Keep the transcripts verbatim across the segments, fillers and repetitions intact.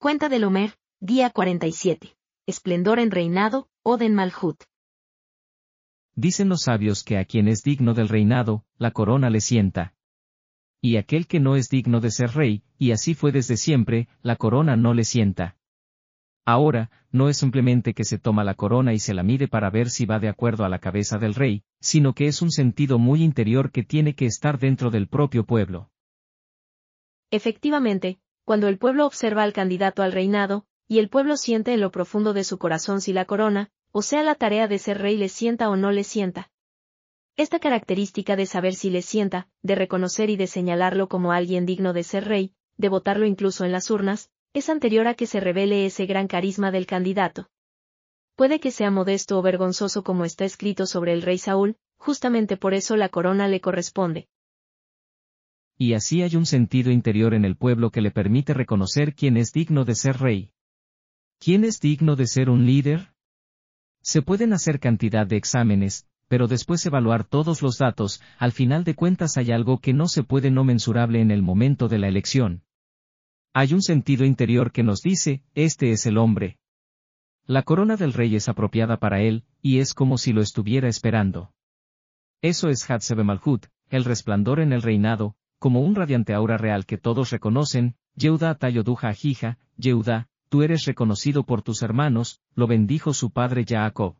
Cuenta del Homer, día cuarenta y siete. Esplendor en reinado, Oden Malhut. Dicen los sabios que a quien es digno del reinado, la corona le sienta. Y aquel que no es digno de ser rey, y así fue desde siempre, la corona no le sienta. Ahora, no es simplemente que se toma la corona y se la mide para ver si va de acuerdo a la cabeza del rey, sino que es un sentido muy interior que tiene que estar dentro del propio pueblo. Efectivamente, cuando el pueblo observa al candidato al reinado, y el pueblo siente en lo profundo de su corazón si la corona, o sea la tarea de ser rey le sienta o no le sienta. Esta característica de saber si le sienta, de reconocer y de señalarlo como alguien digno de ser rey, de votarlo incluso en las urnas, es anterior a que se revele ese gran carisma del candidato. Puede que sea modesto o vergonzoso como está escrito sobre el rey Saúl, justamente por eso la corona le corresponde. Y así hay un sentido interior en el pueblo que le permite reconocer quién es digno de ser rey. ¿Quién es digno de ser un líder? Se pueden hacer cantidad de exámenes, pero después evaluar todos los datos, al final de cuentas hay algo que no se puede no mensurable en el momento de la elección. Hay un sentido interior que nos dice, este es el hombre. La corona del rey es apropiada para él, y es como si lo estuviera esperando. Eso es Hatzebe Malhut, el resplandor en el reinado, como un radiante aura real que todos reconocen, Yehuda Tayoduja Ajija, Yehuda, tú eres reconocido por tus hermanos, lo bendijo su padre Jacob.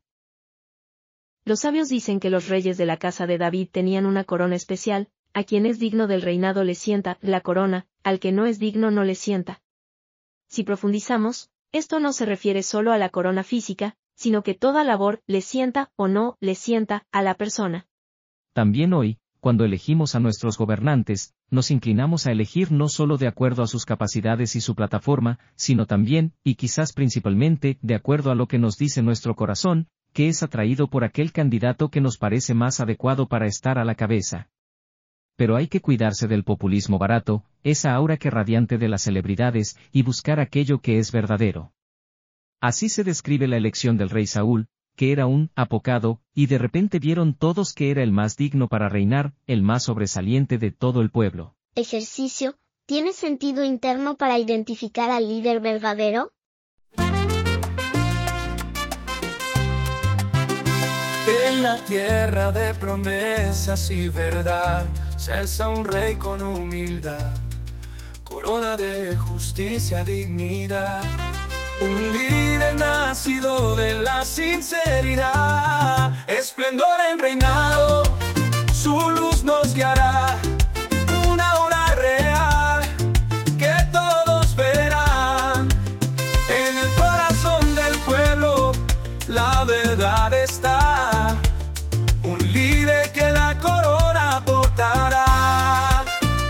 Los sabios dicen que los reyes de la casa de David tenían una corona especial, a quien es digno del reinado le sienta la corona, al que no es digno no le sienta. Si profundizamos, esto no se refiere solo a la corona física, sino que toda labor le sienta o no le sienta a la persona. También hoy, cuando elegimos a nuestros gobernantes, nos inclinamos a elegir no solo de acuerdo a sus capacidades y su plataforma, sino también, y quizás principalmente, de acuerdo a lo que nos dice nuestro corazón, que es atraído por aquel candidato que nos parece más adecuado para estar a la cabeza. Pero hay que cuidarse del populismo barato, esa aura que radiante de las celebridades, y buscar aquello que es verdadero. Así se describe la elección del rey Saúl, que era un apocado, y de repente vieron todos que era el más digno para reinar, el más sobresaliente de todo el pueblo. Ejercicio, ¿tiene sentido interno para identificar al líder verdadero? En la tierra de promesas y verdad, se alza un rey con humildad, corona de justicia, dignidad. Un líder nacido de la sinceridad, esplendor en reinado, su luz nos guiará. Una hora real, que todos verán. En el corazón del pueblo, la verdad está. Un líder que la corona portará.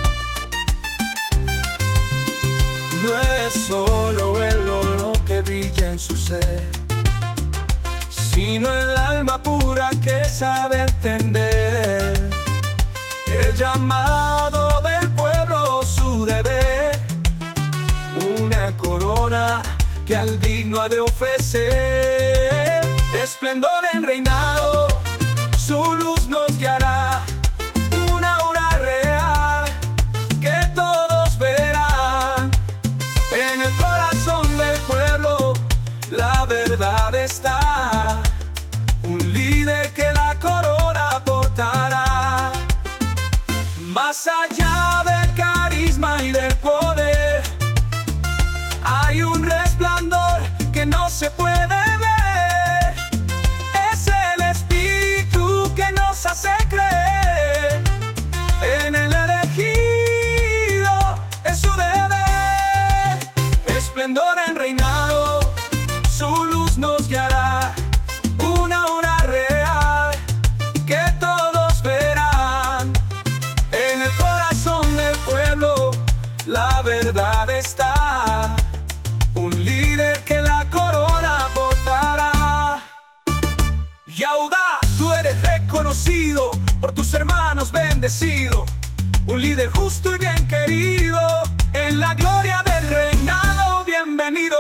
No es solo el oro que brilla en su ser, sino el alma pura que sabe entender el llamado del pueblo, su deber. Una corona que al digno ha de ofrecer, esplendor en reinado, su luz nos guiará. Una hora real, que todos verán. En el corazón del pueblo, la verdad está. Un líder que la corona portará. Más allá del carisma y del poder, hay un resplandor que no se puede ver. Es el Espíritu que nos hace creer en el elegido, es su deber. Esplendor en reinado, su luz nos guiará. Una hora real, que todos verán. En el corazón del pueblo, la verdad está. Un líder que la corona portará. Yehuda, tú eres reconocido, por tus hermanos bendecido. Un líder justo y bien querido, en la gloria del reinado, bienvenido.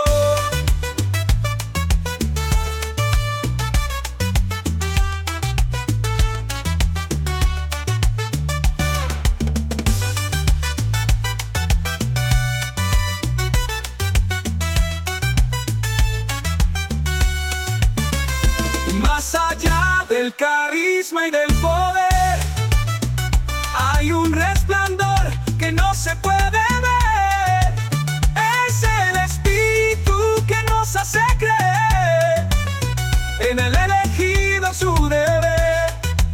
del carisma y del poder. Hay un resplandor que no se puede ver. Es el Espíritu que nos hace creer en el elegido su deber.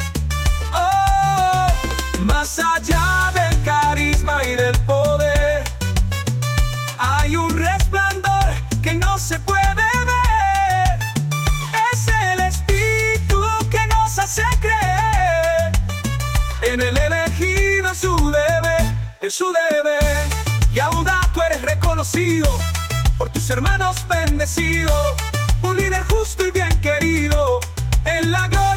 Oh, más allá del carisma y del poder, hay un resplandor que no se puede ver. Es el Espíritu que nos hace creer en el elegido su deber, en su deber. Y ahora tú eres reconocido por tus hermanos bendecidos, un líder justo y bien querido en la gloria.